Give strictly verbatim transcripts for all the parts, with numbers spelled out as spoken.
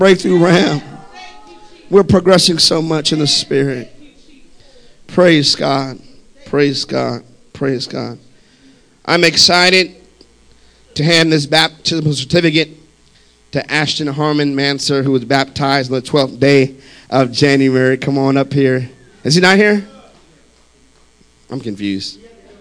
breakthrough realm. We're progressing so much in the Spirit. Praise God. Praise God. Praise God. I'm excited to hand this baptismal certificate to Ashton Harmon Manser, who was baptized on the twelfth day of January. Come on up here. Is he not here? I'm confused.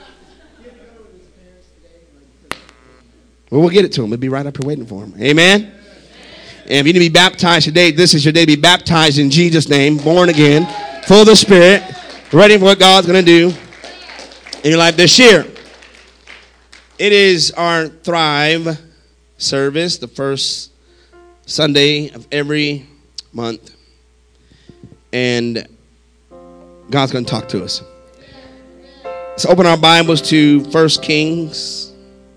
Well, we'll get it to him. We'll be right up here waiting for him. Amen. And if you need to be baptized today, this is your day to be baptized in Jesus' name, born again, full of the Spirit, ready for what God's going to do in your life this year. It is our Thrive service, the first Sunday of every month. And God's going to talk to us. Let's open our Bibles to First Kings.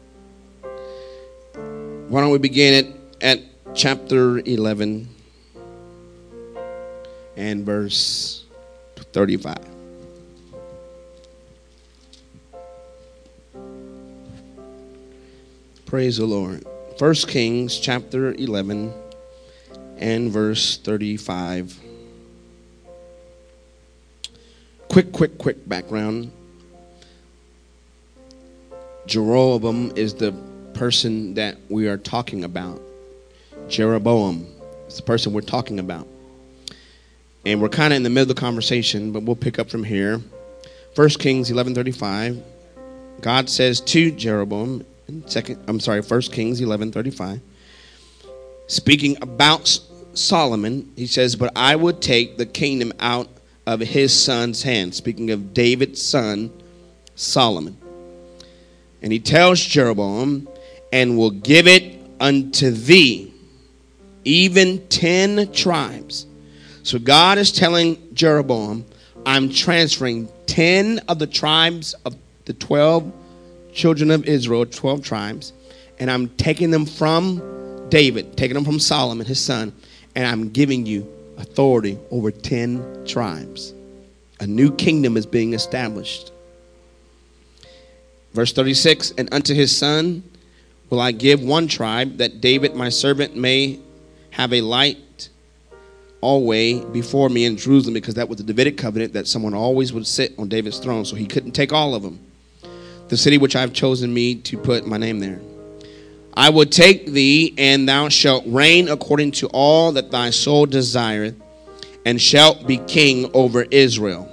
Why don't we begin it at chapter eleven and verse thirty-five. Praise the Lord. First Kings chapter eleven and verse thirty-five. Quick, quick, quick background. Jeroboam is the person that we are talking about. Jeroboam is the person we're talking about. And we're kind of in the middle of the conversation, but we'll pick up from here. First Kings eleven thirty-five. God says to Jeroboam, in second, I'm sorry, First Kings eleven thirty-five. Speaking about Solomon, he says, but I would take the kingdom out of his son's hand. Speaking of David's son, Solomon. And he tells Jeroboam, and will give it unto thee, even ten tribes. So God is telling Jeroboam, I'm transferring ten of the tribes of the twelve children of Israel, twelve tribes, and I'm taking them from David, taking them from Solomon, his son, and I'm giving you authority over ten tribes. A new kingdom is being established. Verse thirty-six, and unto his son will I give one tribe, that David my servant may have a light always before me in Jerusalem, because that was the Davidic covenant, that someone always would sit on David's throne, so he couldn't take all of them. The city which I have chosen me to put my name there. I will take thee, and thou shalt reign according to all that thy soul desireth, and shalt be king over Israel.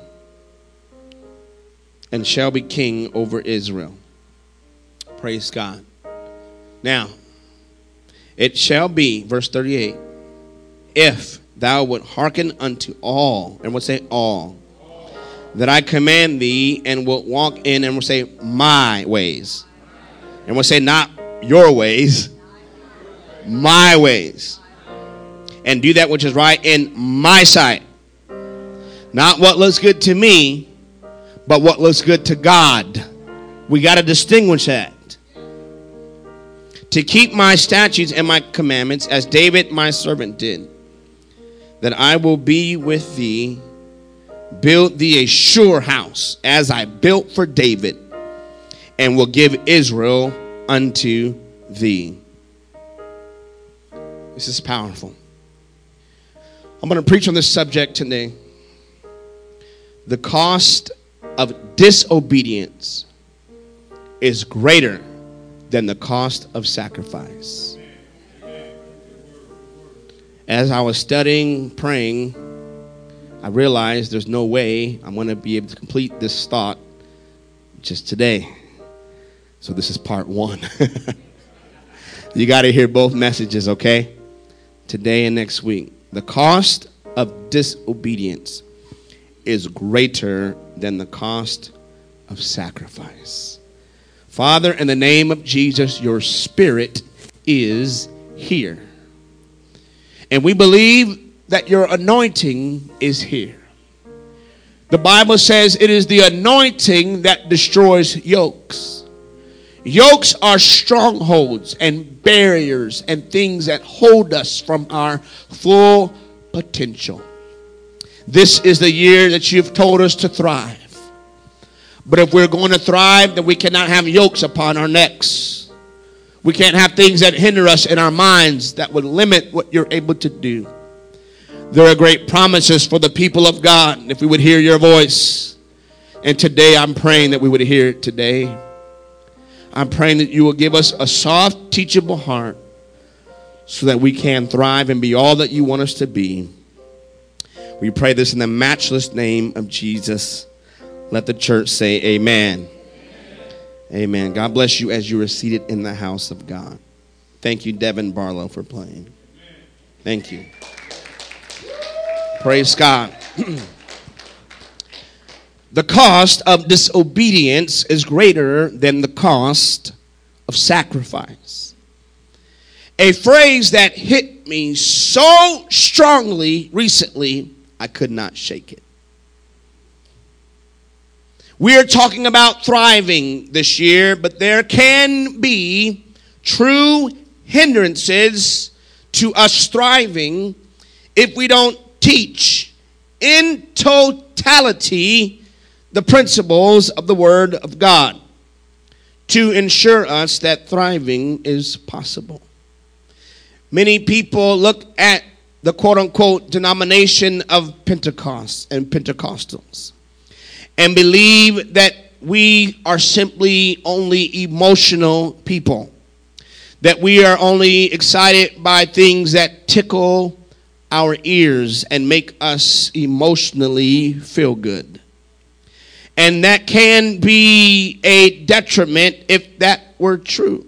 And shall be king over Israel. Praise God. Now, it shall be, verse thirty-eight, if thou wilt hearken unto all, and we'll say all, all, that I command thee, and wilt walk in, and we'll say my ways. And we'll say not your ways, my ways. And do that which is right in my sight. Not what looks good to me, but what looks good to God. We got to distinguish that. To keep my statutes and my commandments, as David my servant did, that I will be with thee, build thee a sure house, as I built for David, and will give Israel unto thee. This is powerful. I'm going to preach on this subject today. The cost of disobedience is greater than the cost of sacrifice. As I was studying, praying, I realized there's no way I'm going to be able to complete this thought just today. So this is part one. You got to hear both messages, okay? Today and next week. The cost of disobedience is greater than the cost of sacrifice. Father, in the name of Jesus, your spirit is here. And we believe that your anointing is here. The Bible says it is the anointing that destroys yokes. Yokes are strongholds and barriers and things that hold us from our full potential. This is the year that you've told us to thrive. But if we're going to thrive, then we cannot have yokes upon our necks. We can't have things that hinder us in our minds that would limit what you're able to do. There are great promises for the people of God if we would hear your voice. And today I'm praying that we would hear it today. I'm praying that you will give us a soft, teachable heart so that we can thrive and be all that you want us to be. We pray this in the matchless name of Jesus. Let the church say amen. Amen. Amen. God bless you as you are seated in the house of God. Thank you, Devin Barlow, for playing. Thank you. Praise God. The cost of disobedience is greater than the cost of sacrifice. A phrase that hit me so strongly recently, I could not shake it. We are talking about thriving this year, but there can be true hindrances to us thriving if we don't teach in totality the principles of the Word of God to ensure us that thriving is possible. Many people look at the quote-unquote denomination of Pentecost and Pentecostals and believe that we are simply only emotional people, that we are only excited by things that tickle our ears and make us emotionally feel good. And that can be a detriment if that were true.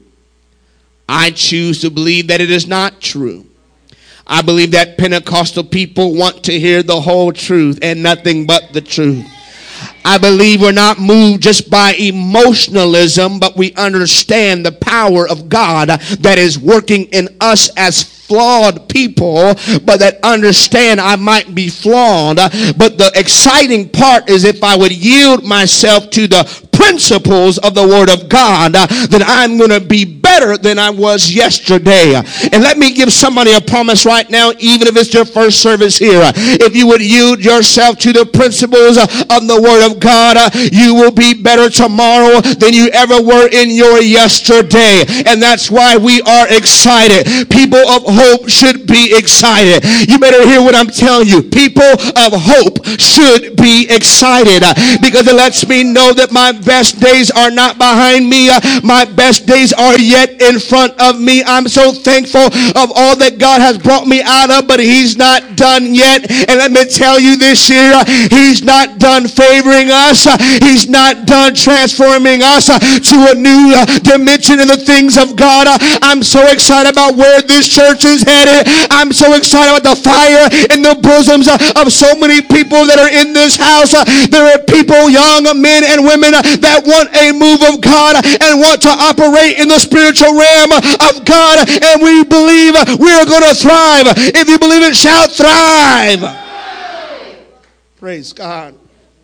I choose to believe that it is not true. I believe that Pentecostal people want to hear the whole truth and nothing but the truth. I believe we're not moved just by emotionalism, but we understand the power of God that is working in us as flawed people, but that understand I might be flawed. But the exciting part is if I would yield myself to the principles of the Word of God, then I'm going to be better than I was yesterday. And let me give somebody a promise right now, even if it's your first service here. If you would yield yourself to the principles of the Word of God, you will be better tomorrow than you ever were in your yesterday. And that's why we are excited. People of hope should be excited. You better hear what I'm telling you. People of hope should be excited because it lets me know that my best days are not behind me. My best days are yet in front of me. I'm so thankful of all that God has brought me out of, but He's not done yet. And let me tell you this year, He's not done favoring us. He's not done transforming us to a new dimension in the things of God. I'm so excited about where this church is headed. I'm so excited about the fire in the bosoms of so many people that are in this house. There are people, young men and women, that want a move of God and want to operate in the spiritual realm of God. And we believe we are going to thrive. If you believe it, shout thrive. Praise God.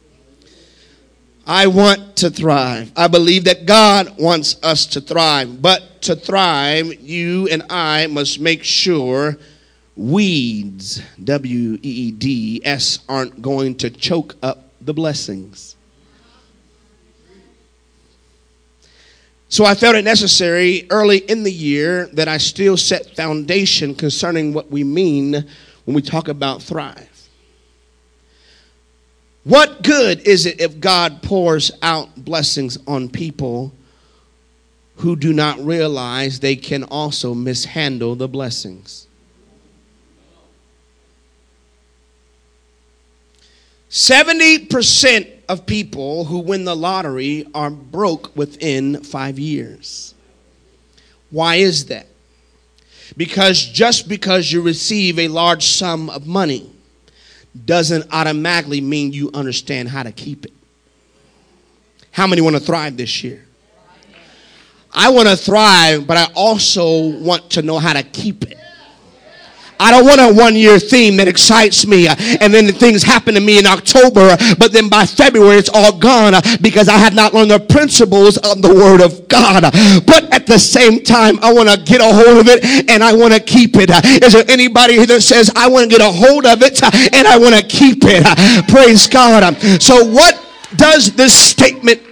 I want to thrive. I believe that God wants us to thrive. But to thrive, you and I must make sure weeds, W E E D S, aren't going to choke up the blessings. So I felt it necessary early in the year that I still set foundation concerning what we mean when we talk about thrive. What good is it if God pours out blessings on people who do not realize they can also mishandle the blessings? seventy percent of people who win the lottery are broke within five years. Why is that? Because just because you receive a large sum of money doesn't automatically mean you understand how to keep it. How many want to thrive this year? I want to thrive, but I also want to know how to keep it. I don't want a one-year theme that excites me, uh, and then the things happen to me in October, but then by February it's all gone uh, because I have not learned the principles of the Word of God. But at the same time, I want to get a hold of it, and I want to keep it. Uh, is there anybody here that says, I want to get a hold of it, uh, and I want to keep it? Uh, praise God. Uh, so what does this statement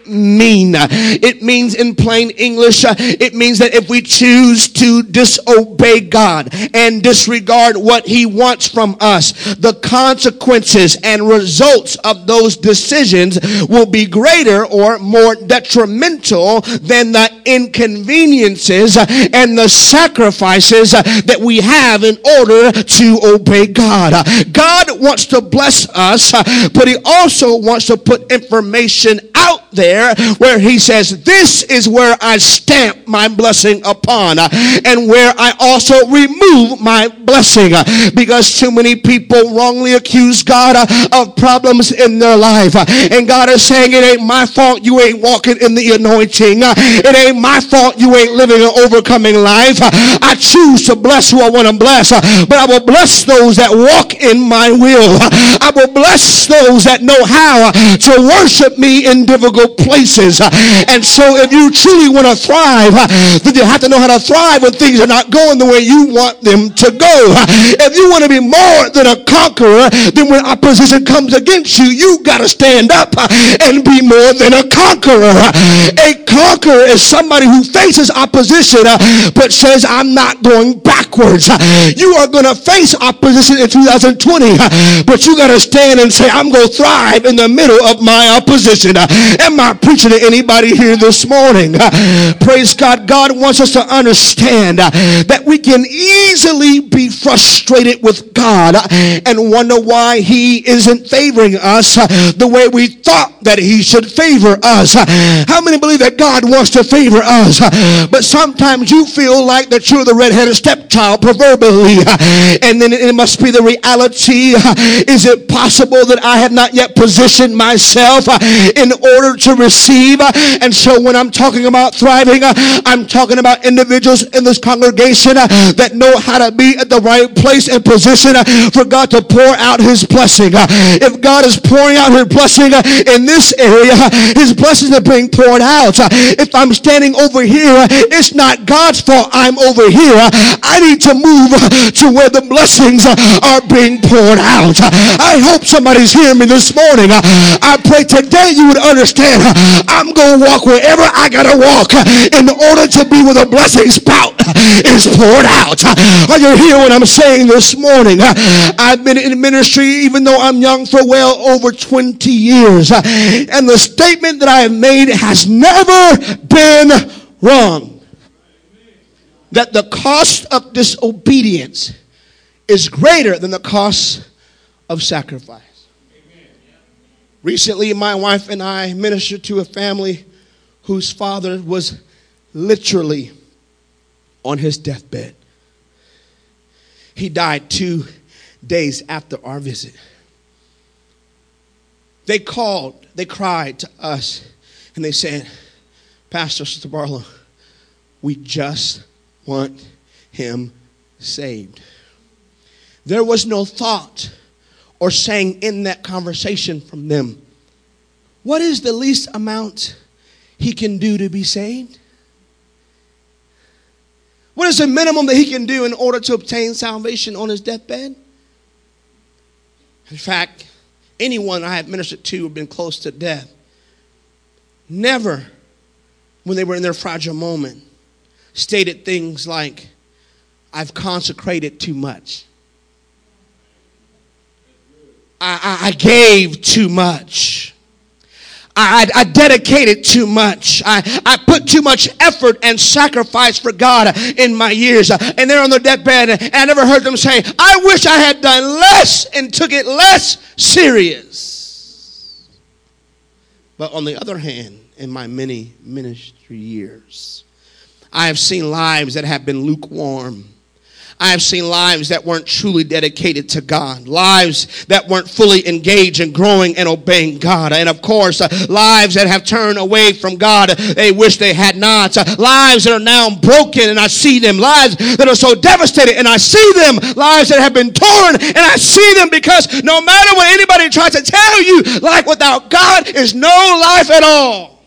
it mean? It means in plain English, uh, it means that if we choose to disobey God and disregard what he wants from us, the consequences and results of those decisions will be greater or more detrimental than the inconveniences and the sacrifices that we have in order to obey God. God wants to bless us, but he also wants to put information out there where he says, this is where I stamp my blessing upon, and where I also remove my blessing, because too many people wrongly accuse God of problems in their life, and God is saying, it ain't my fault you ain't walking in the anointing. It ain't my fault you ain't living an overcoming life. I choose to bless who I want to bless, but I will bless those that walk in my will. I will bless those that know how to worship me in difficult places. And so if you truly want to thrive, then you have to know how to thrive when things are not going the way you want them to go. If you want to be more than a conqueror, then when opposition comes against you, you got to stand up and be more than a conqueror. A conqueror is somebody who faces opposition but says, I'm not going backwards. You are going to face opposition in two thousand twenty, but you got to stand and say, I'm going to thrive in the middle of my opposition. Am I preaching to anybody here this morning? Praise God. God wants us to understand that we can easily be frustrated with God and wonder why he isn't favoring us the way we thought that he should favor us. How many believe that God wants to favor us? But sometimes you feel like that you're the redheaded stepchild proverbially, and then it must be the reality. Is it possible that I have not yet positioned myself in order to receive? And so when I'm talking about thriving, I'm talking about individuals in this congregation that know how to be at the right place and position for God to pour out his blessing. If God is pouring out his blessing in this area, his blessings are being poured out. If I'm standing over here, it's not God's fault I'm over here. I need to move to where the blessings are being poured out. I hope somebody's hearing me this morning. I pray today you would understand I'm going to walk wherever I got to walk in order to be where the blessing spout is poured out. Are you hearing what I'm saying this morning? I've been in ministry, even though I'm young, for well over twenty years. And the statement that I have made has never been wrong. That the cost of disobedience is greater than the cost of sacrifice. Recently, my wife and I ministered to a family whose father was literally on his deathbed. He died two days after our visit. They called, they cried to us, and they said, Pastor, Sister Barlow, we just want him saved. There was no thought or saying in that conversation from them, what is the least amount he can do to be saved? What is the minimum that he can do in order to obtain salvation on his deathbed? In fact, anyone I have ministered to who have been close to death, never, when they were in their fragile moment, stated things like, I've consecrated too much. I, I, I gave too much. I, I dedicated too much. I, I put too much effort and sacrifice for God in my years. And they're on their deathbed, and I never heard them say, I wish I had done less and took it less serious. But on the other hand, in my many ministry years, I have seen lives that have been lukewarm. I have seen lives that weren't truly dedicated to God. Lives that weren't fully engaged in growing and obeying God. And of course, uh, lives that have turned away from God. They wish they had not. Uh, lives that are now broken and I see them. Lives that are so devastated and I see them. Lives that have been torn and I see them, because no matter what anybody tries to tell you, life without God is no life at all.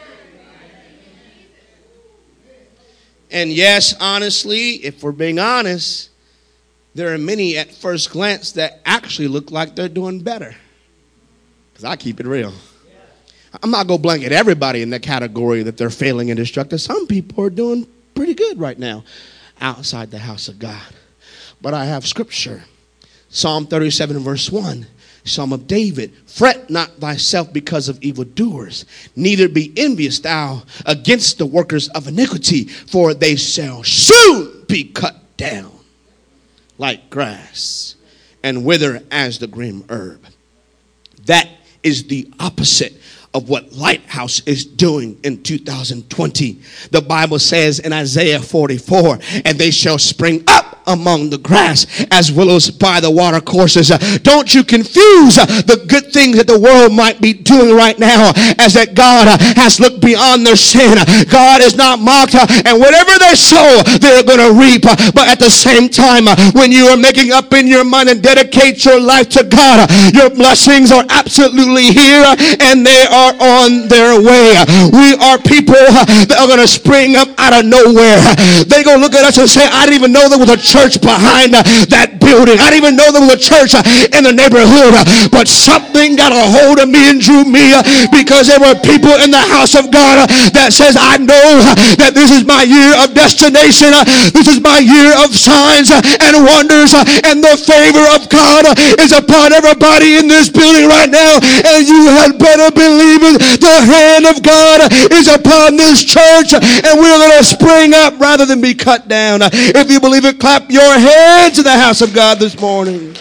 And yes, honestly, if we're being honest, there are many at first glance that actually look like they're doing better. Because I keep it real. I'm not going to blanket everybody in the category that they're failing and destructive. Some people are doing pretty good right now outside the house of God. But I have scripture. Psalm thirty-seven verse one. Psalm of David. Fret not thyself because of evildoers, neither be envious thou against the workers of iniquity, for they shall soon be cut down like grass and wither as the green herb. That is the opposite of what Lighthouse is doing in two thousand twenty. The Bible says in Isaiah forty-four, and they shall spring up among the grass as willows by the water courses. Uh, don't you confuse uh, the good things that the world might be doing right now as that God uh, has looked beyond their sin. God is not mocked, uh, and whatever they sow, they're going to reap. Uh, but at the same time, uh, when you are making up in your mind and dedicate your life to God, uh, your blessings are absolutely here, uh, and they are on their way. Uh, we are people uh, that are going to spring up out of nowhere. Uh, they're going to look at us and say, I didn't even know there was a church behind uh, that building. I didn't even know there was a church uh, in the neighborhood, uh, but something got a hold of me and drew me uh, because there were people in the house of God uh, that says, I know uh, that this is my year of destination. Uh, this is my year of signs uh, and wonders, uh, and the favor of God uh, is upon everybody in this building right now, and you had better believe it. The hand of God uh, is upon this church, uh, and we're going to spring up rather than be cut down. Uh, if you believe it, clap your hands in the house of God this morning.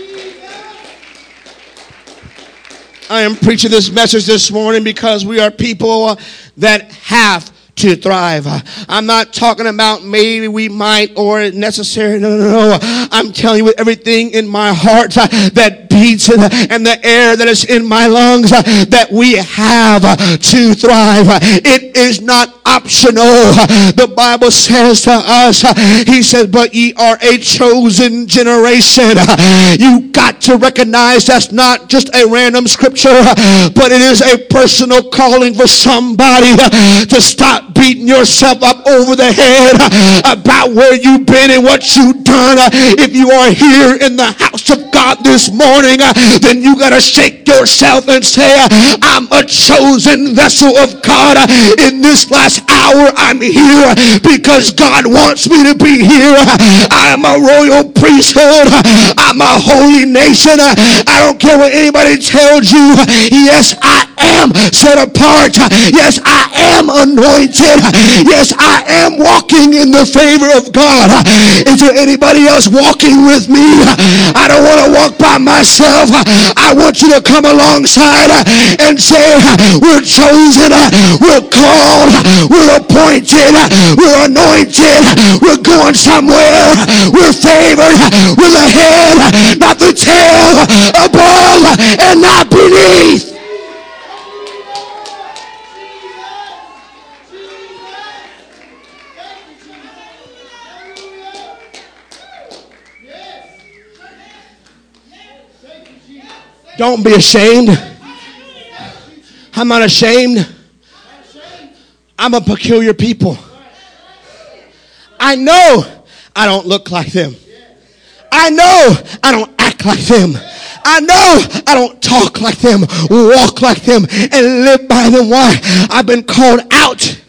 I am preaching this message this morning because we are people that have to thrive. I'm not talking about maybe we might or necessary. No, no, no. I'm telling you with everything in my heart uh, that beats uh, and the air that is in my lungs uh, that we have uh, to thrive. Uh, it is not optional. Uh, the Bible says to us, uh, he says, but ye are a chosen generation. Uh, you got to recognize that's not just a random scripture, uh, but it is a personal calling for somebody uh, to stop beating yourself up over the head about where you've been and what you've done. If you are here in the house of God this morning, then you got to shake yourself and say, I'm a chosen vessel of God. In this last hour, I'm here because God wants me to be here. I'm a royal priesthood. I'm a holy nation. I don't care what anybody tells you. Yes, I am set apart. Yes, I am anointed. Yes, I am walking in the favor of God. Is there anybody else walking with me? I don't want to walk by myself. I want you to come alongside and say, we're chosen, we're called, we're appointed, we're anointed, we're going somewhere, we're favored, we're the head, not the tail, above and not beneath. Don't be ashamed. I'm not ashamed. I'm a peculiar people. I know I don't look like them. I know I don't act like them. I know I don't talk like them, walk like them, and live by them. Why? I've been called out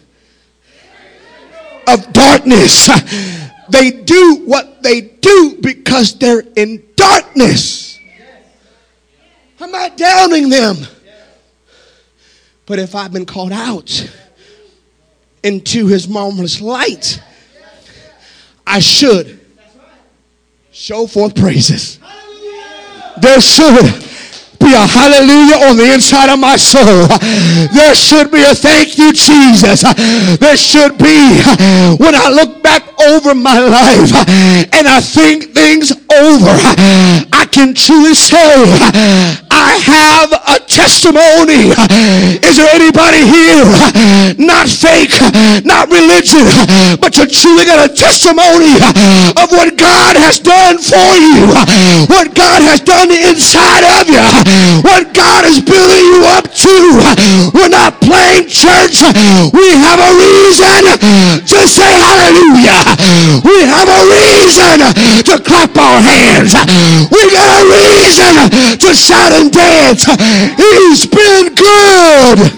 of darkness. They do what they do because they're in darkness. I'm not downing them. But if I've been called out into his marvelous light, I should show forth praises. There should be a hallelujah on the inside of my soul. There should be a thank you, Jesus. There should be, when I look back over my life and I think things over, I can truly say I have a testimony. Is there anybody here, not fake, not religion, but you truly got a testimony of what God has done for you, what God has done inside of you, what God is building you up to? We're not playing church. We have a reason to say hallelujah. We have a reason to clap our hands. We got a reason to shout and dance. He's been good.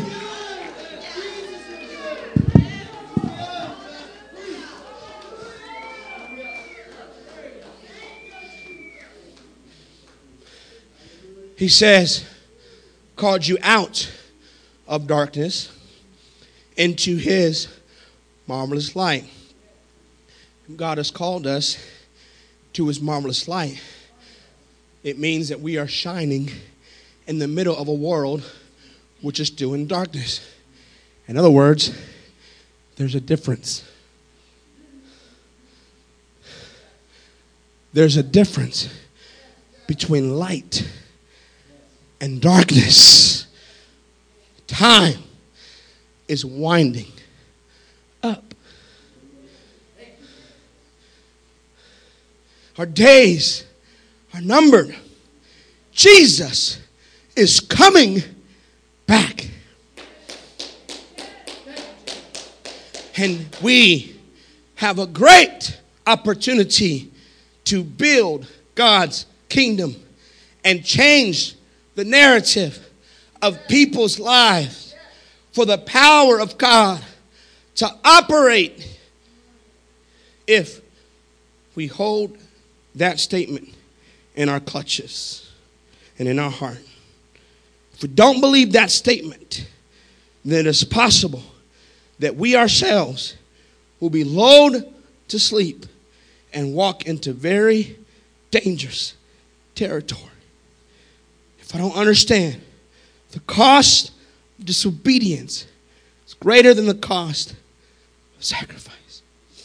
He says, called you out of darkness into his marvelous light. God has called us to his marvelous light. It means that we are shining in the middle of a world which is still in darkness. In other words, there's a difference. There's a difference between light and darkness. Time is winding up. Our days are numbered. Jesus is coming back. And we have a great opportunity to build God's kingdom and change the narrative of people's lives for the power of God to operate if we hold that statement in our clutches and in our heart. If we don't believe that statement, then it's possible that we ourselves will be lulled to sleep and walk into very dangerous territory. If I don't understand the cost of disobedience is greater than the cost of sacrifice.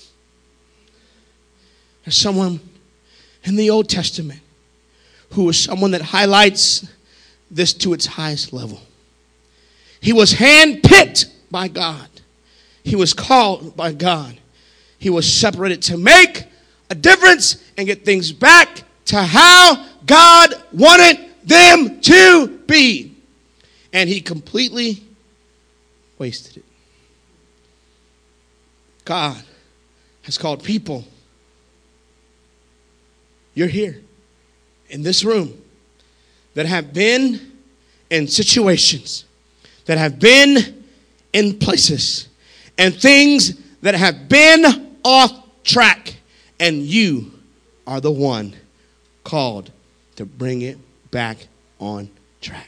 There's someone in the Old Testament who was someone that highlights this to its highest level. He was handpicked by God. He was called by God. He was separated to make a difference and get things back to how God wanted them to be. And he completely wasted it. God has called people. You're here in this room that have been in situations, that have been in places, and things that have been off track. And you are the one called to bring it back on track.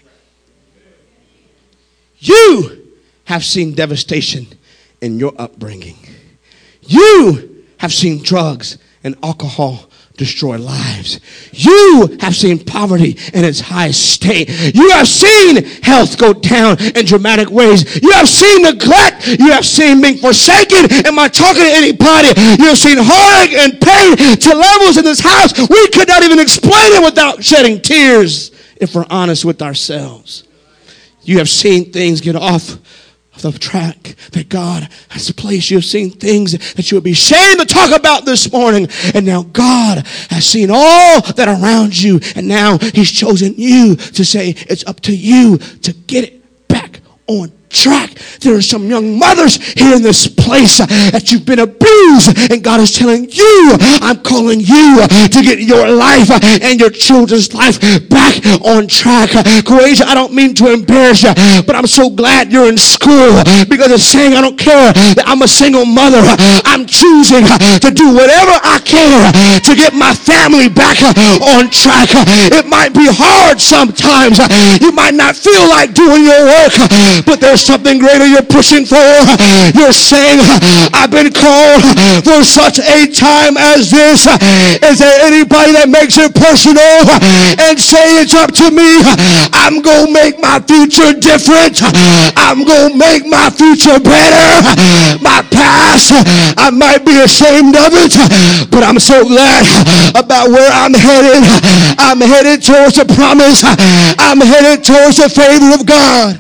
You have seen devastation in your upbringing. You have seen drugs and alcohol destroy lives. You have seen poverty in its highest state. You have seen health go down in dramatic ways. You have seen neglect. You have seen being forsaken. Am I talking to anybody? You have seen heartache and pain to levels in this house we could not even explain it without shedding tears if we're honest with ourselves. You have seen things get off the track that God has placed. You have seen things that you would be ashamed to talk about this morning. And now God has seen all that around you. And now he's chosen you to say it's up to you to get it back on track. There are some young mothers here in this place uh, that you've been abused, and God is telling you, I'm calling you uh, to get your life uh, and your children's life back on track. Uh, Courageous, I don't mean to embarrass you, but I'm so glad you're in school uh, because it's saying I don't care that I'm a single mother. Uh, I'm choosing uh, to do whatever I can uh, to get my family back uh, on track. Uh, it might be hard sometimes. Uh, you might not feel like doing your work, uh, but there's something greater you're pushing for. You're saying, I've been called for such a time as this. Is there anybody that makes it personal and say it's up to me? I'm going to make my future different. I'm going to make my future better. My past, I might be ashamed of it, but I'm so glad about where I'm headed. I'm headed towards the promise. I'm headed towards the favor of God.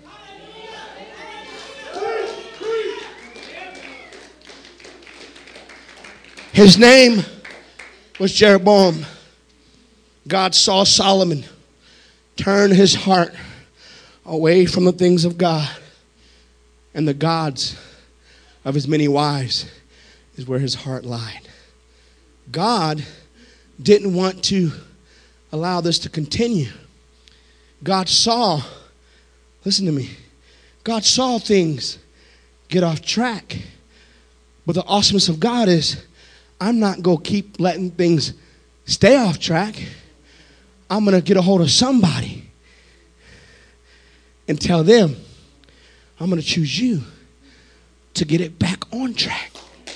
His name was Jeroboam. God saw Solomon turn his heart away from the things of God, and the gods of his many wives is where his heart lied. God didn't want to allow this to continue. God saw, listen to me, God saw things get off track. But the awesomeness of God is, I'm not going to keep letting things stay off track. I'm going to get a hold of somebody and tell them, I'm going to choose you to get it back on track.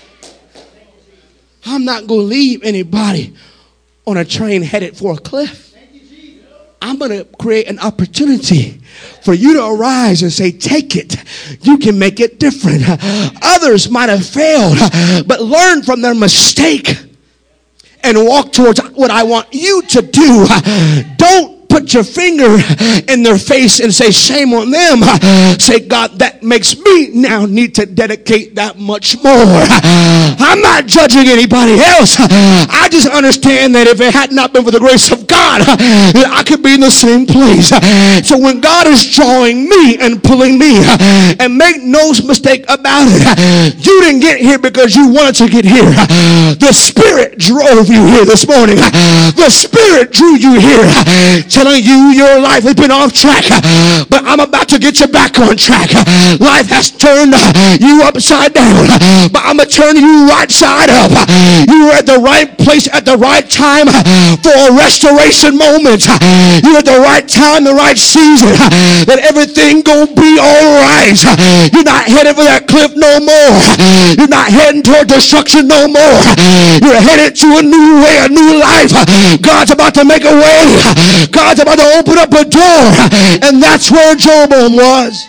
I'm not going to leave anybody on a train headed for a cliff. I'm going to create an opportunity for you to arise and say, take it. You can make it different. Others might have failed, but learn from their mistake and walk towards what I want you to do. Don't put your finger in their face and say, shame on them. Say, God, that makes me now need to dedicate that much more. I'm not judging anybody else. I just understand that if it had not been for the grace of God, I could be in the same place. So when God is drawing me and pulling me, and make no mistake about it, you didn't get here because you wanted to get here. The Spirit drove you here this morning. The Spirit drew you here, telling you your life has been off track, but I'm about to get you back on track. Life has turned you upside down, but I'm going to turn you right side up. You were at the right place at the right time for a restoration moment. You're at the right time, the right season, that everything gonna be all right. You're not headed for that cliff no more. You're not heading toward destruction no more. You're headed to a new way, a new life. God's about to make a way. God's about to open up a door, and that's where Jeroboam was.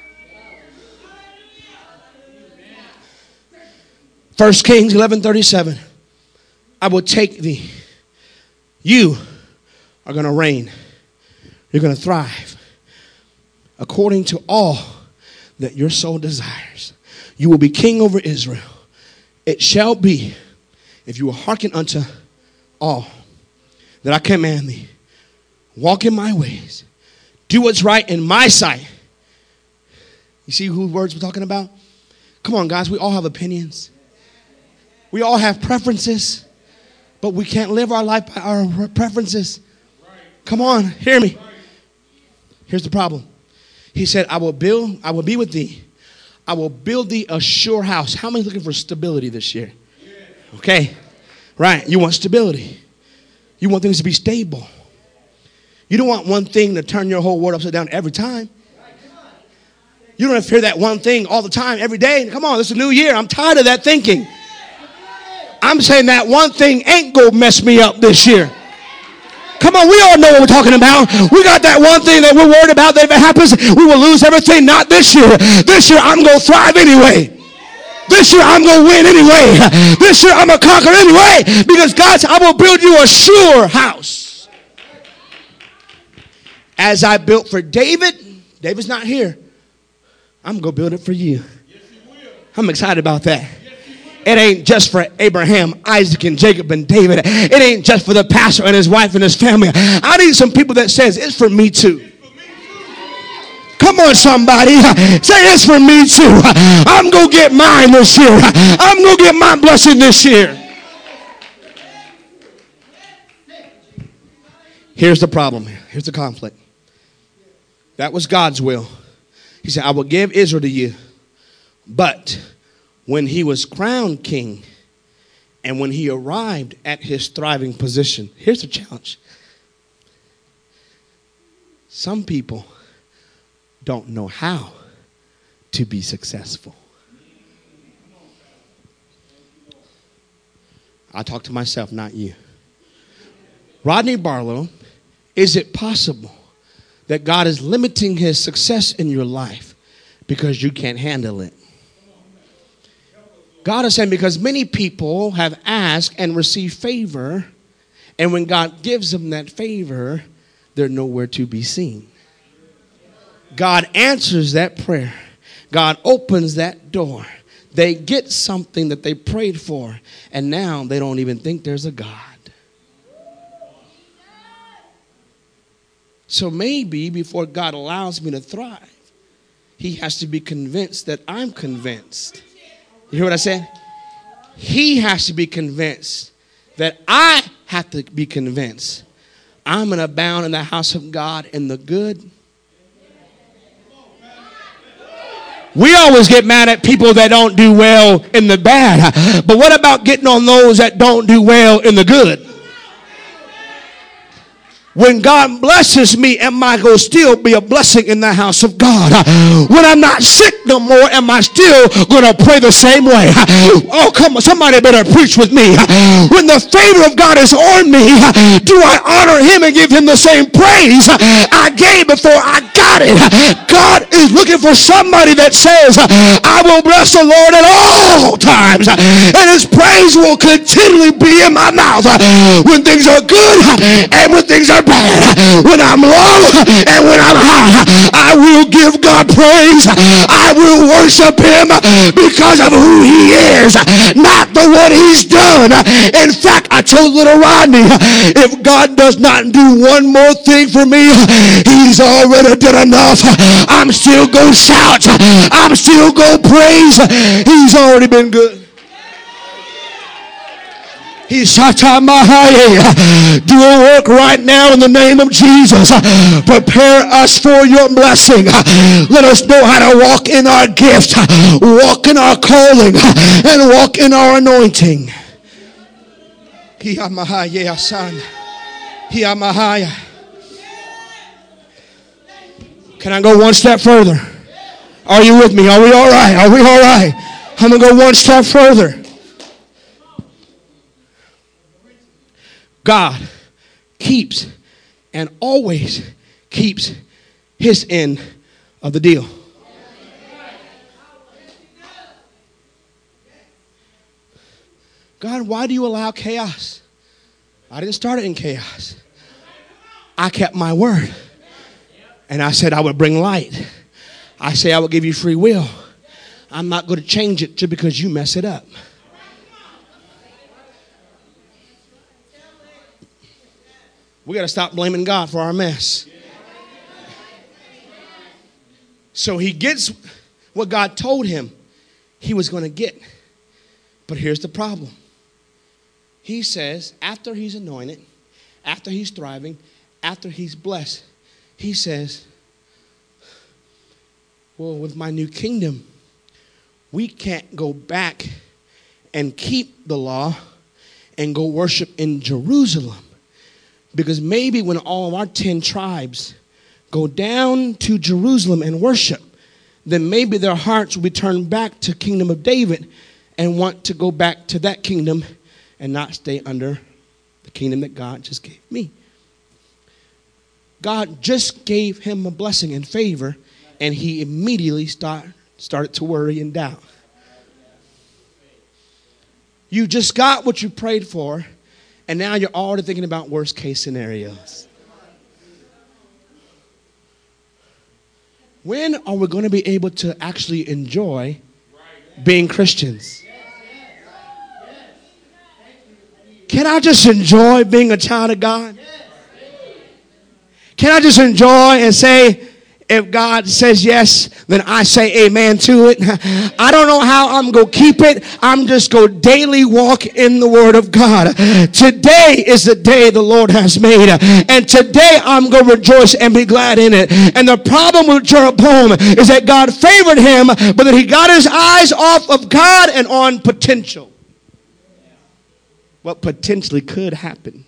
First Kings eleven thirty-seven. I will take thee. You are going to reign. You're going to thrive according to all that your soul desires. You will be king over Israel. It shall be, if you will hearken unto all that I command thee, walk in my ways, do what's right in my sight. You see whose words we're talking about? Come on, guys. We all have opinions. We all have preferences, but we can't live our life by our preferences. Come on, hear me. Here's the problem. He said, I will build, I will be with thee. I will build thee a sure house. How many looking for stability this year? Okay. Right. You want stability. You want things to be stable. You don't want one thing to turn your whole world upside down every time. You don't have to hear that one thing all the time, every day. Come on, it's a new year. I'm tired of that thinking. I'm saying that one thing ain't going to mess me up this year. Come on, we all know what we're talking about. We got that one thing that we're worried about that if it happens, we will lose everything. Not this year. This year, I'm going to thrive anyway. This year, I'm going to win anyway. This year, I'm going to conquer anyway. Because God said, I will build you a sure house. As I built for David, David's not here. I'm going to build it for you. I'm excited about that. It ain't just for Abraham, Isaac, and Jacob, and David. It ain't just for the pastor and his wife and his family. I need some people that says it's for me too. Come on, somebody. Say it's for me too. I'm going to get mine this year. I'm going to get my blessing this year. Here's the problem. Here's the conflict. That was God's will. He said, I will give Israel to you. But when he was crowned king and when he arrived at his thriving position, here's the challenge. Some people don't know how to be successful. I talk to myself, not you. Rodney Barlow, is it possible that God is limiting his success in your life because you can't handle it? God is saying because many people have asked and received favor, and when God gives them that favor, they're nowhere to be seen. God answers that prayer. God opens that door. They get something that they prayed for, and now they don't even think there's a God. So maybe before God allows me to thrive, he has to be convinced that I'm convinced. You hear what I said? He has to be convinced that I have to be convinced. I'm going to abound in the house of God in the good. We always get mad at people that don't do well in the bad. But what about getting on those that don't do well in the good? When God blesses me, am I going to still be a blessing in the house of God? When I'm not sick no more, am I still going to pray the same way? Oh, come on. Somebody better preach with me. When the favor of God is on me, do I honor him and give him the same praise I gave before I got it? God is looking for somebody that says, I will bless the Lord at all times, and his praise will continually be in my mouth when things are good and when things are bad, when I'm low and when I'm high. I will give God praise. I will worship him because of who he is, not the what he's done. In fact, I told little Rodney, if God does not do one more thing for me, he's already done enough. I'm still gonna shout. I'm still gonna praise. He's already been good. He's do a work right now in the name of Jesus. Prepare us for your blessing. Let us know how to walk in our gift, walk in our calling, and walk in our anointing. Can I go one step further? Are you with me? Are we all right? Are we all right? I'm going to go one step further. God keeps and always keeps his end of the deal. God, why do you allow chaos? I didn't start it in chaos. I kept my word. And I said I would bring light. I say I would give you free will. I'm not going to change it just because you mess it up. We got to stop blaming God for our mess. So he gets what God told him he was going to get. But here's the problem. He says, after he's anointed, after he's thriving, after he's blessed, he says, well, with my new kingdom, we can't go back and keep the law and go worship in Jerusalem. Because maybe when all of our ten tribes go down to Jerusalem and worship, then maybe their hearts will be turned back to kingdom of David and want to go back to that kingdom and not stay under the kingdom that God just gave me. God just gave him a blessing and favor, and he immediately start, started to worry and doubt. You just got what you prayed for, and now you're already thinking about worst case scenarios. When are we going to be able to actually enjoy being Christians? Can I just enjoy being a child of God? Can I just enjoy and say, if God says yes, then I say amen to it. I don't know how I'm going to keep it. I'm just going to daily walk in the word of God. Today is the day the Lord has made. And today I'm going to rejoice and be glad in it. And the problem with Jeroboam is that God favored him, but that he got his eyes off of God and on potential. What potentially could happen.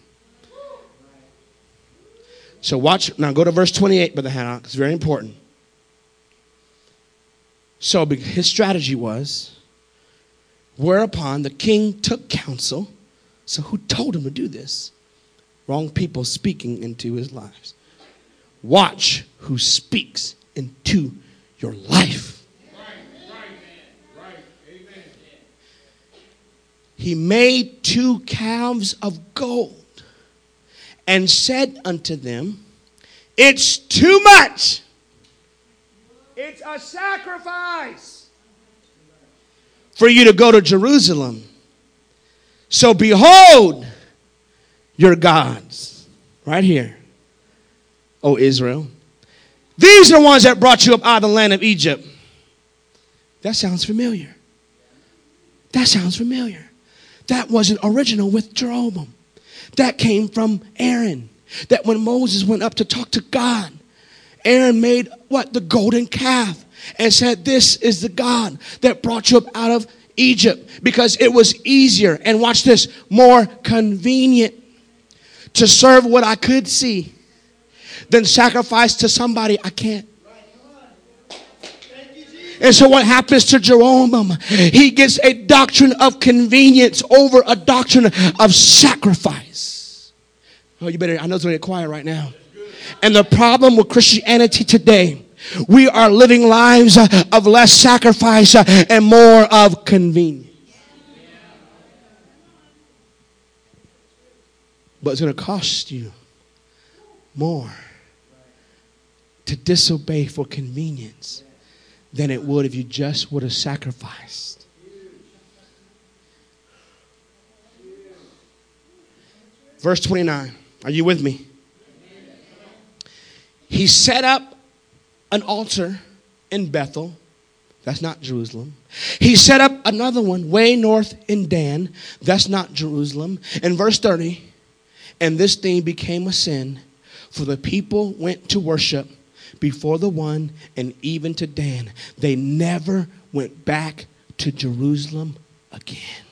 So watch, now go to verse twenty-eight, Brother Hannock. It's very important. So his strategy was, whereupon the king took counsel. So who told him to do this? Wrong people speaking into his lives. Watch who speaks into your life. Right, right, right. Amen. He made two calves of gold and said unto them, it's too much. It's a sacrifice for you to go to Jerusalem. So behold your gods. Right here. O Israel. These are the ones that brought you up out of the land of Egypt. That sounds familiar. That sounds familiar. That wasn't original with Jeroboam. That came from Aaron. That when Moses went up to talk to God, Aaron made what? The golden calf. And said, this is the God that brought you up out of Egypt. Because it was easier. And watch this. More convenient to serve what I could see than sacrifice to somebody I can't. And so what happens to Jeroboam? He gets a doctrine of convenience over a doctrine of sacrifice. Oh, you better, I know it's going to get quiet right now. And the problem with Christianity today, we are living lives of less sacrifice and more of convenience. But it's going to cost you more to disobey for convenience than it would if you just would have sacrificed. Verse twenty-nine. Are you with me? He set up an altar in Bethel. That's not Jerusalem. He set up another one way north in Dan. That's not Jerusalem. In verse thirty, and this thing became a sin, for the people went to worship before the one and even to Dan. They never went back to Jerusalem again.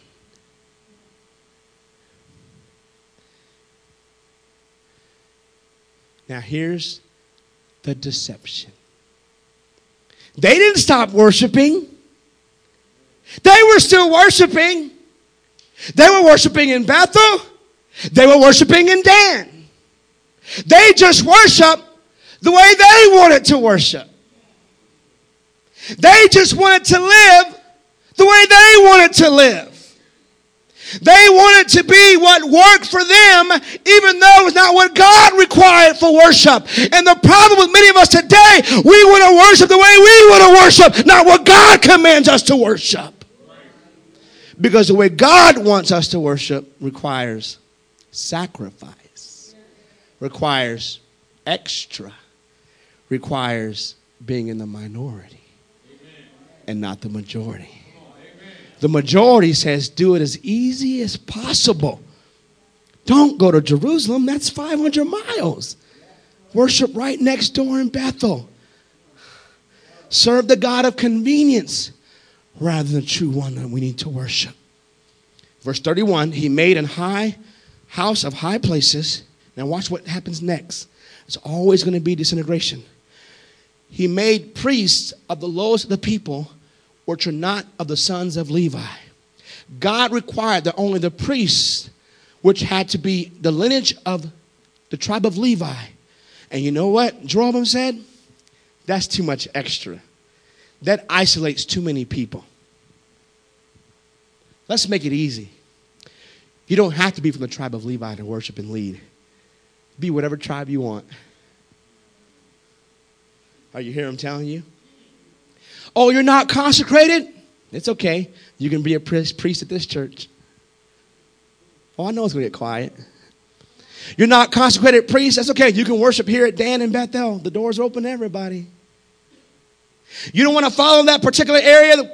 Now here's the deception. They didn't stop worshiping. They were still worshiping. They were worshiping in Bethel. They were worshiping in Dan. They just worshiped the way they wanted to worship. They just wanted to live the way they wanted to live. They wanted to be what worked for them, even though it was not what God required for worship. And the problem with many of us today, we want to worship the way we want to worship, not what God commands us to worship. Because the way God wants us to worship requires sacrifice, requires extra, requires being in the minority and not the majority. The majority says do it as easy as possible. Don't go to Jerusalem. That's five hundred miles. Worship right next door in Bethel. Serve the God of convenience rather than the true one that we need to worship. Verse thirty-one, he made an high house of high places. Now watch what happens next. It's always going to be disintegration. He made priests of the lowest of the people, which are not of the sons of Levi. God required that only the priests, which had to be the lineage of the tribe of Levi. And you know what Jeroboam said? That's too much extra. That isolates too many people. Let's make it easy. You don't have to be from the tribe of Levi to worship and lead. Be whatever tribe you want. Are you hearing him telling you? Oh, you're not consecrated? It's okay. You can be a priest at this church. Oh, I know it's going to get quiet. You're not consecrated priest? That's okay. You can worship here at Dan and Bethel. The doors are open to everybody. You don't want to follow that particular area?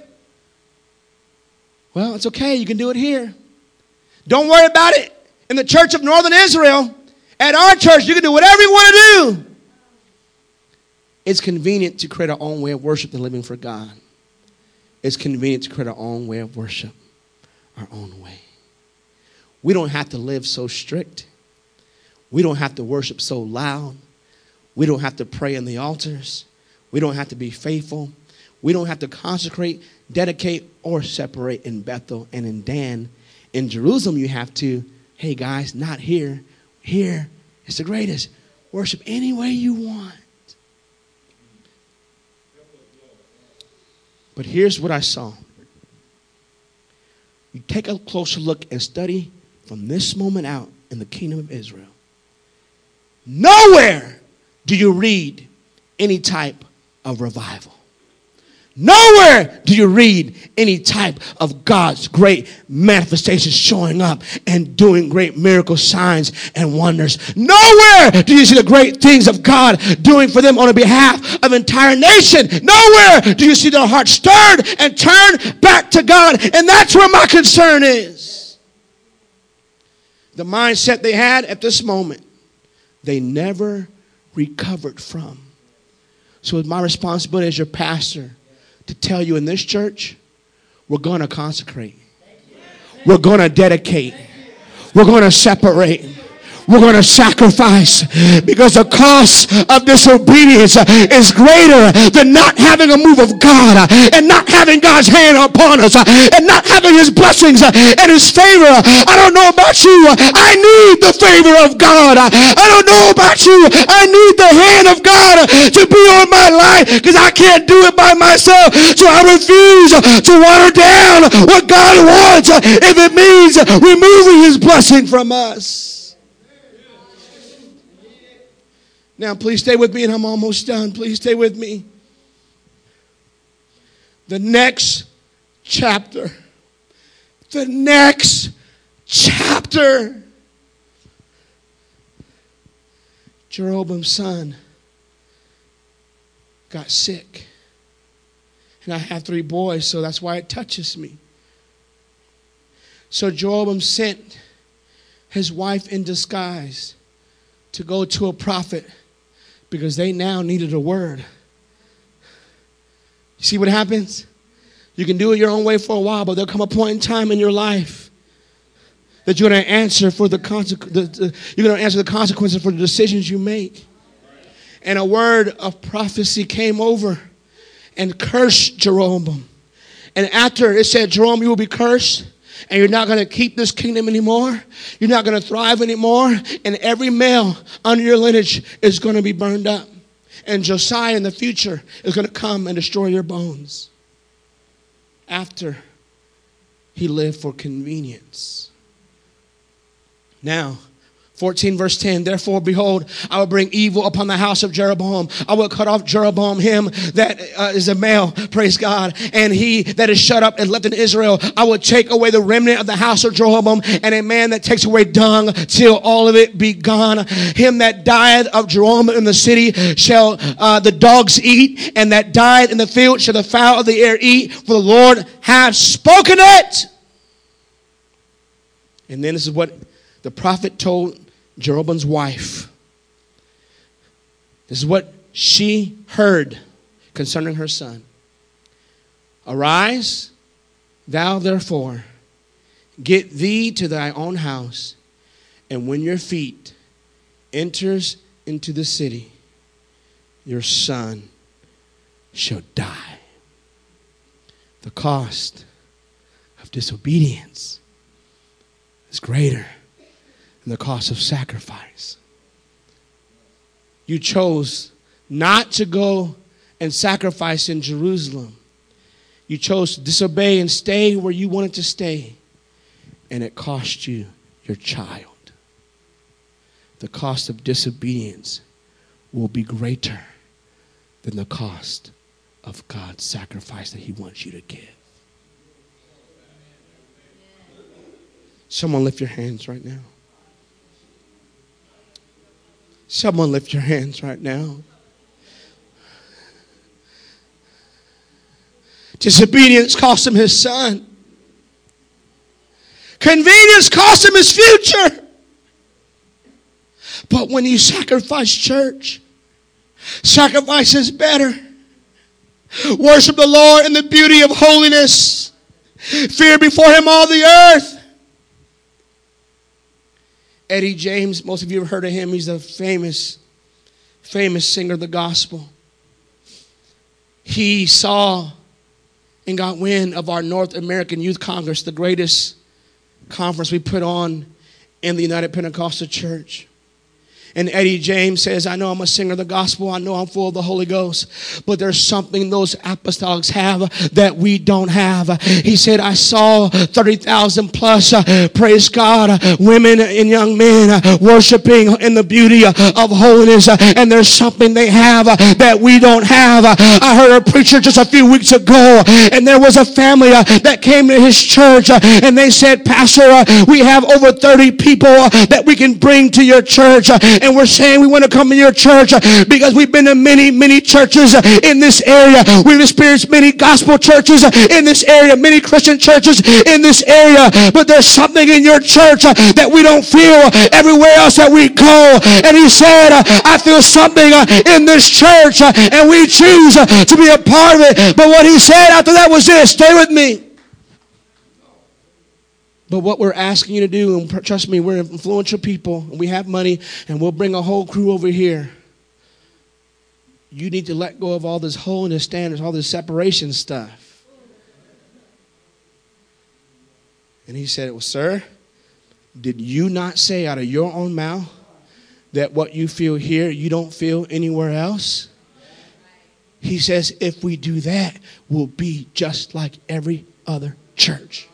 Well, it's okay. You can do it here. Don't worry about it. In the church of Northern Israel, at our church, you can do whatever you want to do. It's convenient to create our own way of worship than living for God. It's convenient to create our own way of worship, our own way. We don't have to live so strict. We don't have to worship so loud. We don't have to pray in the altars. We don't have to be faithful. We don't have to consecrate, dedicate, or separate in Bethel and in Dan. In Jerusalem, you have to, hey guys, not here. Here is the greatest. Worship any way you want. But here's what I saw. You take a closer look and study from this moment out in the kingdom of Israel. Nowhere do you read any type of revival. Nowhere do you read any type of God's great manifestations showing up and doing great miracle signs and wonders. Nowhere do you see the great things of God doing for them on the behalf of an entire nation. Nowhere do you see their heart stirred and turned back to God. And that's where my concern is. The mindset they had at this moment, they never recovered from. So it's my responsibility as your pastor to tell you in this church, we're going to consecrate. We're going to dedicate. We're going to separate. we're going to sacrifice, because the cost of disobedience is greater than not having a move of God and not having God's hand upon us and not having his blessings and his favor. I don't know about you. I need the favor of God. I don't know about you. I need the hand of God to be on my life, because I can't do it by myself. So I refuse to water down what God wants if it means removing his blessing from us. Now, please stay with me, and I'm almost done. Please stay with me. The next chapter. The next chapter. Jeroboam's son got sick. And I have three boys, so that's why it touches me. So Jeroboam sent his wife in disguise to go to a prophet, because they now needed a word. You see what happens? You can do it your own way for a while, but there'll come a point in time in your life that you're going to answer for the, consequ- the, the you're going to answer the consequences for the decisions you make. And a word of prophecy came over and cursed Jeroboam. And after it said, Jeroboam, you will be cursed, and you're not going to keep this kingdom anymore. You're not going to thrive anymore. And every male under your lineage is going to be burned up. And Josiah in the future is going to come and destroy your bones. After he lived for convenience. Now, fourteen verse ten, therefore, behold, I will bring evil upon the house of Jeroboam. I will cut off Jeroboam, him that uh, is a male, praise God, and he that is shut up and left in Israel. I will take away the remnant of the house of Jeroboam, and a man that takes away dung till all of it be gone. Him that died of Jeroboam in the city shall uh, the dogs eat, and that died in the field shall the fowl of the air eat, for the Lord hath spoken it. And then this is what the prophet told Jeroboam's wife. This is what she heard concerning her son. Arise, thou therefore, get thee to thy own house, and when your feet enters into the city, your son shall die. The cost of disobedience is greater than the cost of sacrifice. You chose not to go and sacrifice in Jerusalem. You chose to disobey and stay where you wanted to stay. And it cost you your child. The cost of disobedience will be greater than the cost of God's sacrifice that he wants you to give. Someone lift your hands right now. Someone lift your hands right now. Disobedience cost him his son. Convenience cost him his future. But when you sacrifice church, sacrifice is better. Worship the Lord in the beauty of holiness. Fear before him all the earth. Eddie James, most of you have heard of him. He's a famous, famous singer of the gospel. He saw and got wind of our North American Youth Congress, the greatest conference we put on in the United Pentecostal Church. And Eddie James says, I know I'm a singer of the gospel. I know I'm full of the Holy Ghost. But there's something those apostolics have that we don't have. He said, I saw thirty thousand plus, uh, praise God, uh, women and young men uh, worshiping in the beauty uh, of holiness. Uh, and there's something they have uh, that we don't have. Uh, I heard a preacher just a few weeks ago, and there was a family uh, that came to his church. Uh, and they said, Pastor, uh, we have over thirty people uh, that we can bring to your church. Uh, And we're saying we want to come to your church because we've been to many, many churches in this area. We've experienced many gospel churches in this area, many Christian churches in this area. But there's something in your church that we don't feel everywhere else that we go. And he said, I feel something in this church and we choose to be a part of it. But what he said after that was this, stay with me. But what we're asking you to do, and trust me, we're influential people, and we have money, and we'll bring a whole crew over here. You need to let go of all this holiness standards, all this separation stuff. And he said, well, sir, did you not say out of your own mouth that what you feel here, you don't feel anywhere else? He says, if we do that, we'll be just like every other church.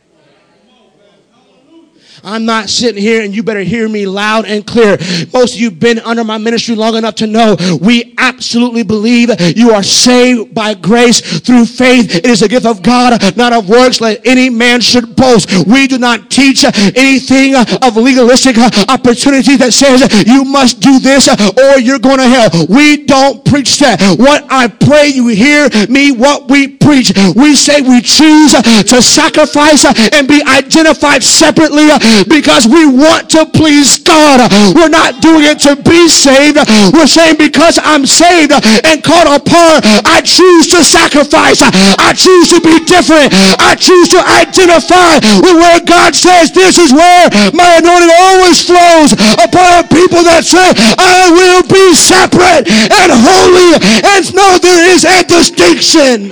I'm not sitting here, and you better hear me loud and clear. Most of you have been under my ministry long enough to know we absolutely believe you are saved by grace through faith. It is a gift of God, not of works, let any man should boast. We do not teach anything of legalistic opportunity that says you must do this or you're going to hell. We don't preach that. What I pray you hear me, what we preach. We say we choose to sacrifice and be identified separately because we want to please God. We're not doing it to be saved. We're saying because I'm saved and called apart, I choose to sacrifice. I choose to be different. I choose to identify with where God says this is where my anointing always flows upon people that say I will be separate and holy, and know there is a distinction.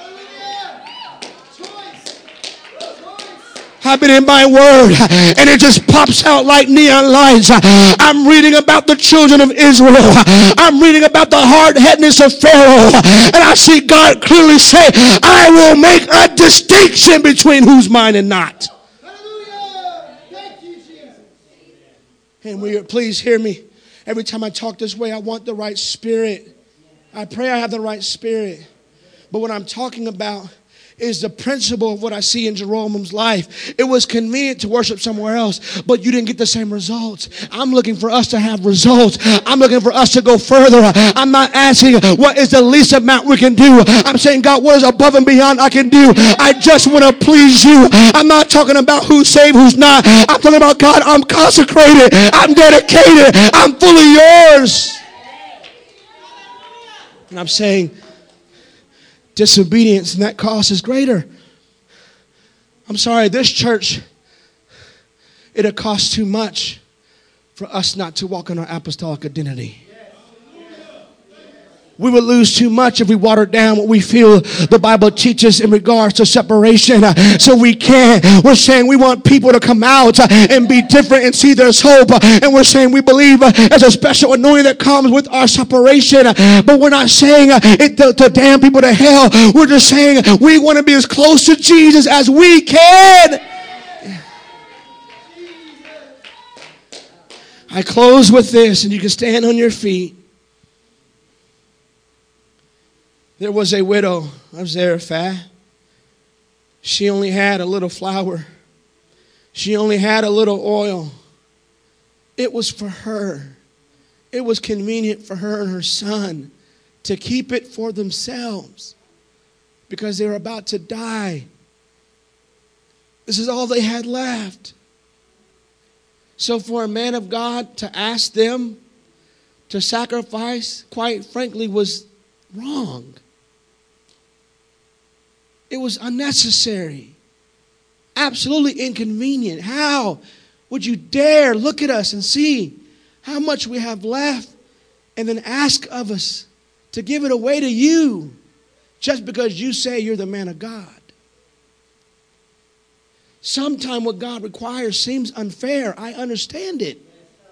I've been in my word, and it just pops out like neon lights. I'm reading about the children of Israel. I'm reading about the hard-headedness of Pharaoh, and I see God clearly say, I will make a distinction between who's mine and not. Hallelujah. Thank you, Jesus. And we, please hear me. Every time I talk this way, I want the right spirit. I pray I have the right spirit. But what I'm talking about is the principle of what I see in Jeroboam's life. It was convenient to worship somewhere else, but you didn't get the same results. I'm looking for us to have results. I'm looking for us to go further. I'm not asking what is the least amount we can do. I'm saying, God, what is above and beyond I can do? I just want to please you. I'm not talking about who's saved, who's not. I'm talking about, God, I'm consecrated. I'm dedicated. I'm fully yours. And I'm saying, disobedience and that cost is greater. I'm sorry, this church, it'll cost too much for us not to walk in our apostolic identity. We would lose too much if we watered down what we feel the Bible teaches in regards to separation. So we can't. We're saying we want people to come out and be different and see there's hope. And we're saying we believe there's a special anointing that comes with our separation. But we're not saying it to, to damn people to hell. We're just saying we want to be as close to Jesus as we can. I close with this, and you can stand on your feet. There was a widow of Zarephath. She only had a little flour. She only had a little oil. It was for her. It was convenient for her and her son to keep it for themselves because they were about to die. This is all they had left. So for a man of God to ask them to sacrifice, quite frankly, was wrong. It was unnecessary. Absolutely inconvenient. How would you dare look at us and see how much we have left and then ask of us to give it away to you just because you say you're the man of God? Sometimes what God requires seems unfair. I understand it.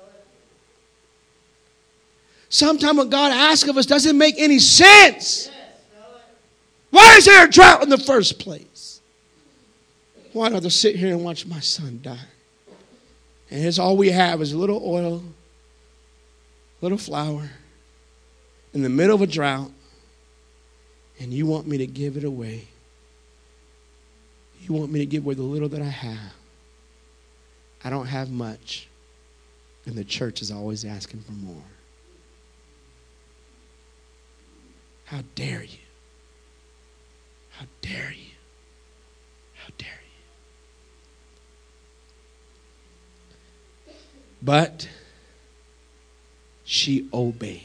Sometimes what God asks of us doesn't make any sense. Why is there a drought in the first place? Why not to sit here and watch my son die? And it's all we have is a little oil, little flour, in the middle of a drought, and you want me to give it away. You want me to give away the little that I have. I don't have much, and the church is always asking for more. How dare you? How dare you? How dare you? But she obeyed.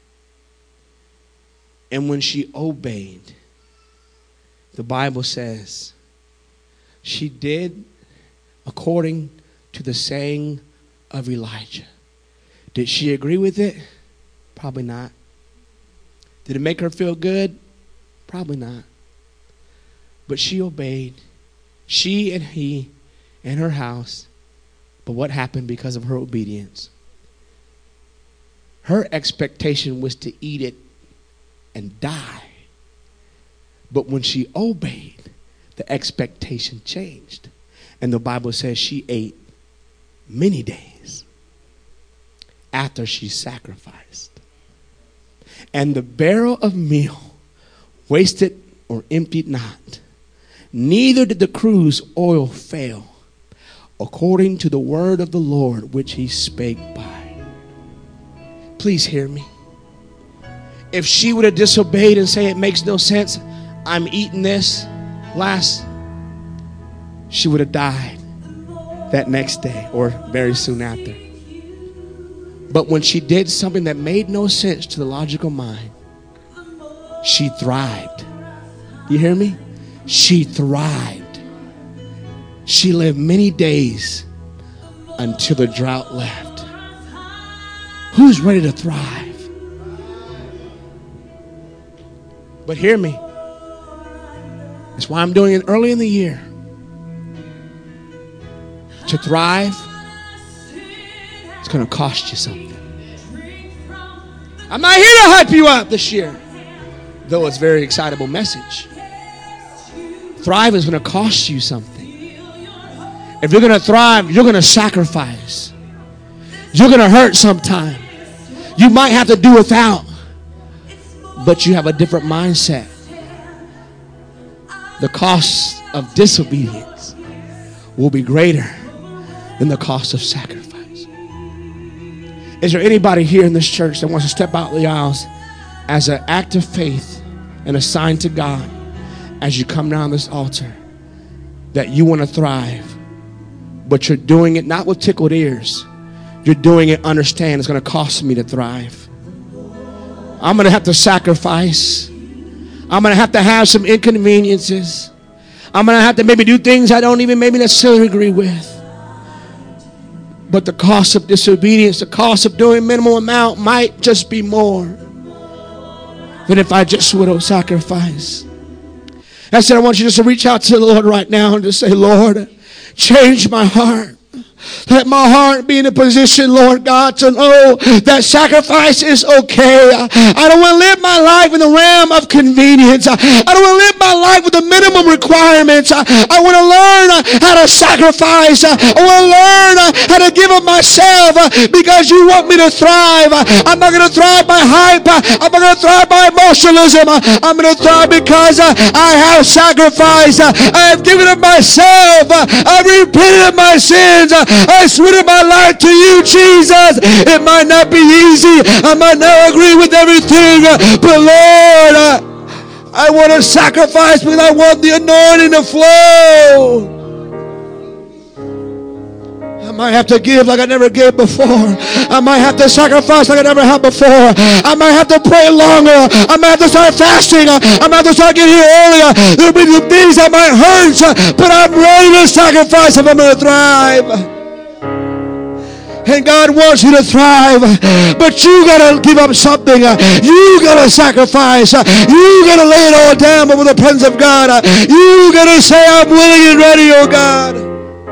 And when she obeyed, the Bible says she did according to the saying of Elijah. Did she agree with it? Probably not. Did it make her feel good? Probably not. But she obeyed. She and he and her house. But what happened because of her obedience? Her expectation was to eat it and die. But when she obeyed, the expectation changed. And the Bible says she ate many days after she sacrificed. And the barrel of meal wasted or emptied not, neither did the cruse oil fail, according to the word of the Lord which he spake by. Please hear me. If she would have disobeyed and say it makes no sense, I'm eating this last, she would have died that next day or very soon after. But when she did something that made no sense to the logical mind, she thrived. You hear me? She thrived. She lived many days until the drought left. Who's ready to thrive? But hear me. That's why I'm doing it early in the year. To thrive, it's going to cost you something. I'm not here to hype you up this year, though it's a very excitable message. Thrive is going to cost you something. If you're going to thrive, you're going to sacrifice. You're going to hurt sometime. You might have to do without, but you have a different mindset. The cost of disobedience will be greater than the cost of sacrifice. Is there anybody here in this church that wants to step out the aisles as an act of faith and a sign to God as you come down this altar that you want to thrive, but you're doing it not with tickled ears? You're doing it, understand it's going to cost me to thrive. I'm going to have to sacrifice. I'm going to have to have some inconveniences. I'm going to have to maybe do things I don't even maybe necessarily agree with. But the cost of disobedience, the cost of doing minimal amount might just be more than if I just would have sacrificed. I said, I want you just to reach out to the Lord right now and just say, Lord, change my heart. Let my heart be in a position, Lord God, to know that sacrifice is okay. I don't want to live my life in the realm of convenience. I don't want to live my life with the minimum requirements. I want to learn how to sacrifice. I want to learn how to give of myself because you want me to thrive. I'm not going to thrive by hype. I'm not going to thrive by emotionalism. I'm going to thrive because I have sacrificed. I have given of myself. I've repented of my sins. I surrender my life to you, Jesus. It might not be easy. I might not agree with everything. But Lord, I, I want to sacrifice because I want the anointing to flow. I might have to give like I never gave before. I might have to sacrifice like I never have before. I might have to pray longer. I might have to start fasting. I might have to start getting here earlier. There'll be some things that might hurt, but I'm ready to sacrifice if I'm going to thrive. And God wants you to thrive, but you got to give up something. You got to sacrifice. You got to lay it all down before the presence of God. You got to say, I'm willing and ready, oh God.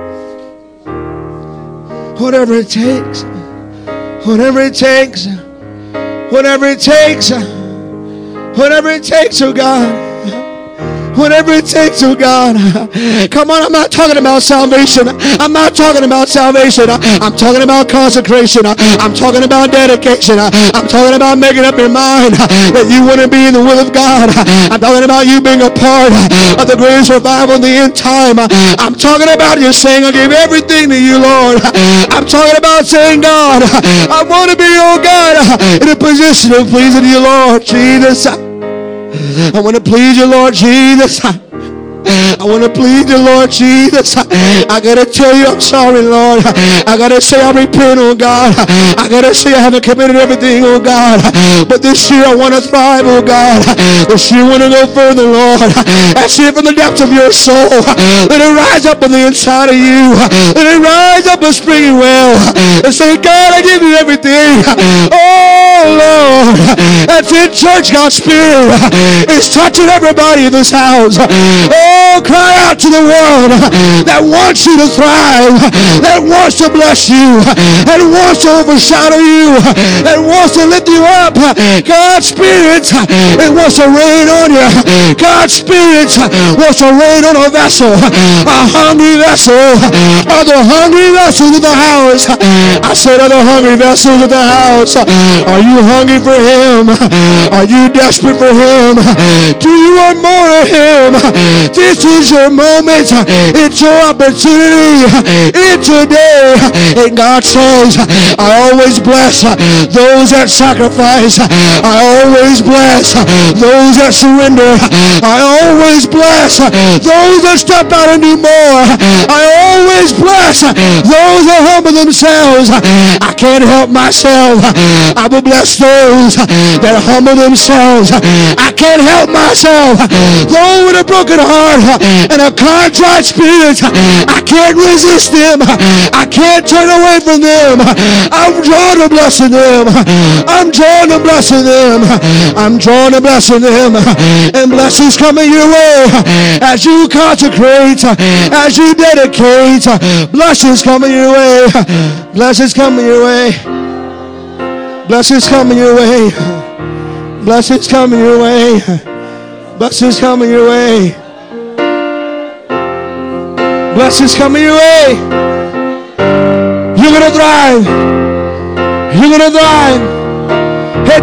Whatever it takes, whatever it takes, whatever it takes, whatever it takes, oh God. Whatever it takes, oh God. Come on, I'm not talking about salvation. I'm not talking about salvation. I'm talking about consecration. I'm talking about dedication. I'm talking about making up your mind that you want to be in the will of God. I'm talking about you being a part of the greatest revival in the end time. I'm talking about you saying, I give everything to you, Lord. I'm talking about saying, God, I want to be, oh God, in a position of pleasing you, Lord Jesus. I want to please you, Lord Jesus. I want to plead the Lord Jesus. I got to tell you I'm sorry, Lord. I got to say I repent, oh God. I got to say I haven't committed everything, oh God. But this year I want to thrive, oh God. This year I want to go further, Lord. I see it from the depths of your soul. Let it rise up on the inside of you. Let it rise up a springing well. And say, God, I give you everything. Oh, Lord. That's it, church. God's Spirit is touching everybody in this house. Oh, cry out to the world that wants you to thrive, that wants to bless you, that wants to overshadow you, that wants to lift you up. God's Spirit, it wants to rain on you. God's Spirit wants to rain on a vessel, a hungry vessel. Are the hungry vessels of the house? I said, are the hungry vessels of the house? Are you hungry for Him? Are you desperate for Him? Do you want more of Him? This is your moment. It's your opportunity. It's your day. And God says, I always bless those that sacrifice. I always bless those that surrender. I always bless those that step out and do more. I always bless those that humble themselves. I can't help myself. I will bless those that humble themselves. I can't help myself. Those with a broken heart and a contrite spirit, I can't resist them. I can't turn away from them. I'm drawn to blessing them. I'm drawn to blessing them. I'm drawn to blessing them. And blessings coming your way as you consecrate, as you dedicate. Blessings coming your way. Blessings coming your way. Blessings coming your way. Blessings coming your way. Blessings coming your way. Blessings coming your way. You're going to thrive. You're going to thrive. I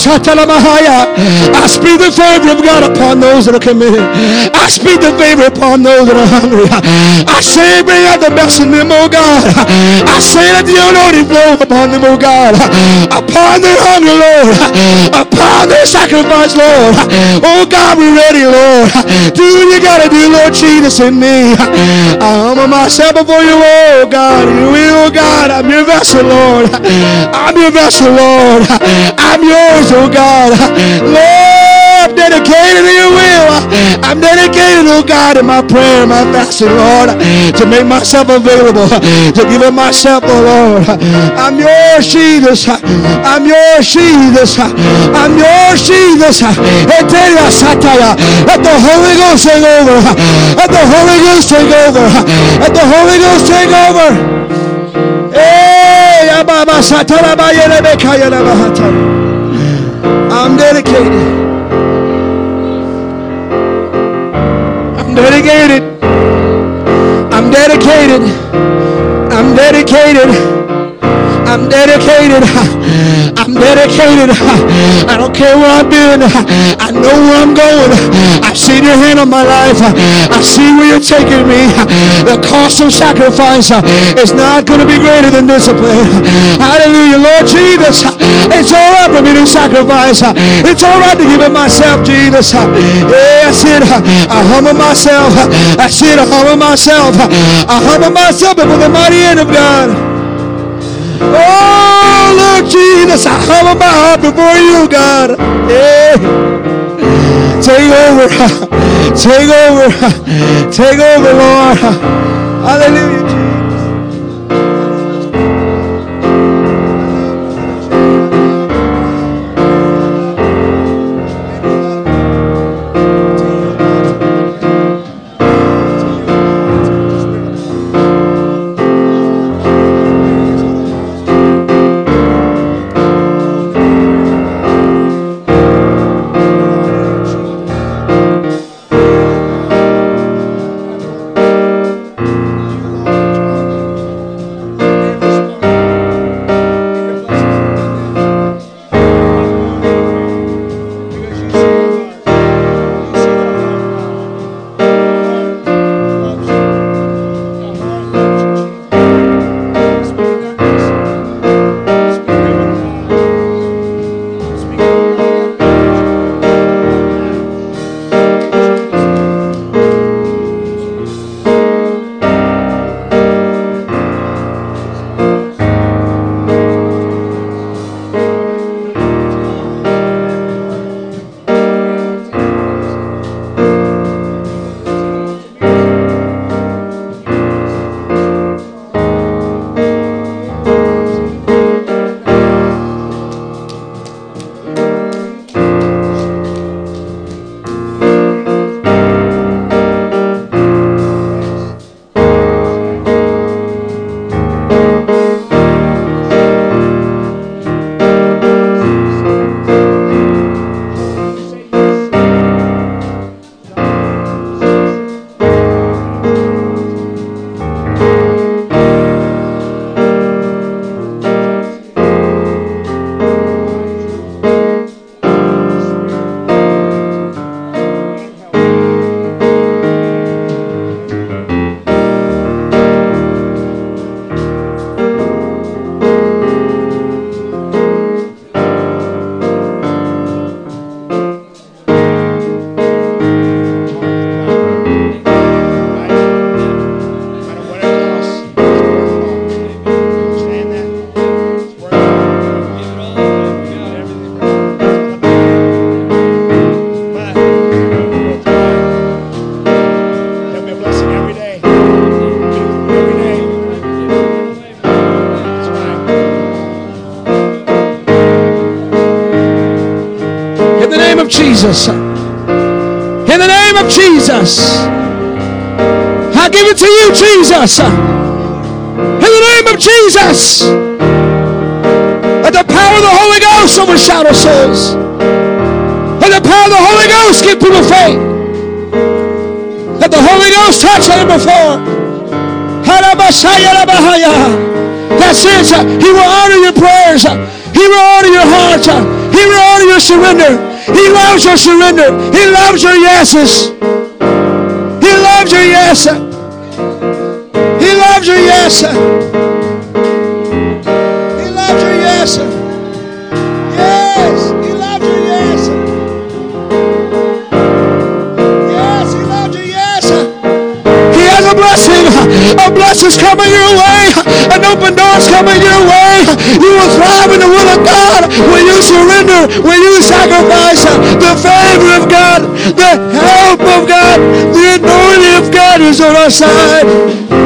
speak the favor of God upon those that are committed. I speak the favor upon those that are hungry. I say, bring out the best in them, oh God. I say, let the anointing flow upon them, oh God. Upon their hunger, Lord. Upon their sacrifice, Lord. Oh God, we're ready, Lord. Do what you gotta do, Lord Jesus, in me. I humble myself before you, oh God. You will, oh God. I'm your vessel, Lord. I'm your vessel, Lord. I'm yours, oh God. Lord, I'm dedicated to your will. I'm dedicated, oh God, in my prayer, my fasting, Lord, to make myself available, to give it myself, oh Lord. I'm yours, Jesus. I'm yours, Jesus. I'm yours, Jesus. Let the Holy Ghost take over. Let the Holy Ghost take over. Let the Holy Ghost take over. Hey, I'm dedicated. I'm dedicated. I'm dedicated. I'm dedicated. I'm dedicated. I'm dedicated. I don't care where I've been. I know where I'm going. I've seen your hand on my life. I see where you're taking me. The cost of sacrifice is not going to be greater than discipline. Hallelujah, Lord Jesus. It's all right for me to sacrifice. It's all right to give it myself, Jesus. Yeah, I said, I humble myself. I said, I humble myself. I humble myself before the mighty hand of God. Oh, Lord Jesus, I humble my heart before you, God. Yeah. Take over. Take over. Take over, Lord. Hallelujah, Jesus. of Jesus. In the name of Jesus. I give it to you, Jesus. In the name of Jesus. Let the power of the Holy Ghost overshadow souls. Let the power of the Holy Ghost give people faith. Let the Holy Ghost touch them before. That's it. He will honor your prayers. He will honor your heart. He will honor your surrender. He loves your surrender. He loves your yeses. He loves your yes. He loves your yes. He loves your yes. Yes, He loves your yes. Yes, He loves your yes. He has a blessing. A blessing's coming your way. An open door's coming your way. You will thrive in the will of God when you surrender, when you sacrifice. The favor of God, the help of God, the anointing of God is on our side.